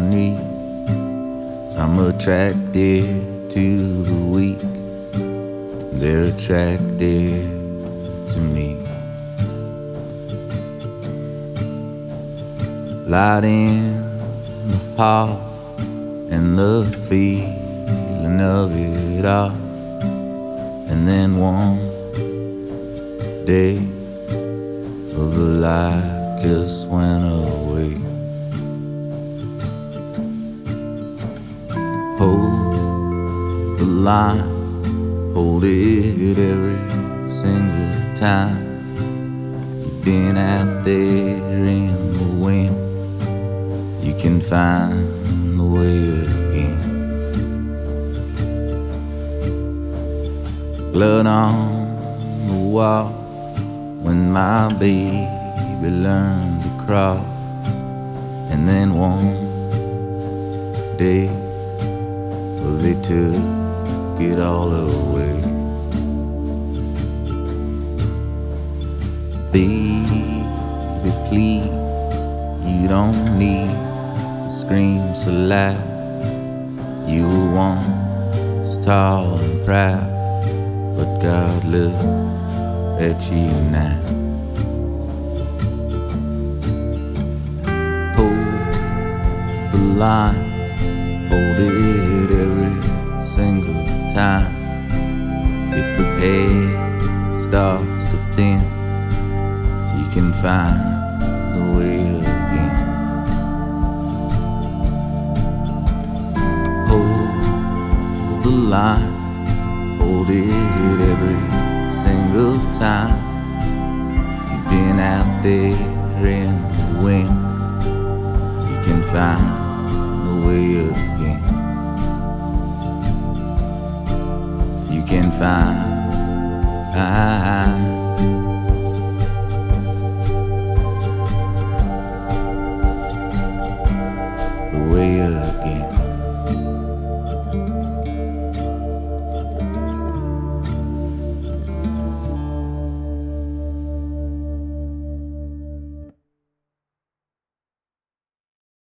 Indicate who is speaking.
Speaker 1: need. I'm attracted to the weak, they're attracted to me. Light in the heart and the feeling of it all, and then one day the light just went away. Hold the line, hold it every single time. You've been out there in the wind, you can find the way again. Blood on the wall when my baby learned to crawl, and then one day, well, they took it all away. Baby, please, you don't need to scream so loud. You were once tall and proud, but God look at you now. Hold the line, hold it every single time. If the path starts to thin, you can find the way again. Hold the line, hold it every single time. You've been out there in the wind, you can find the way again. You can find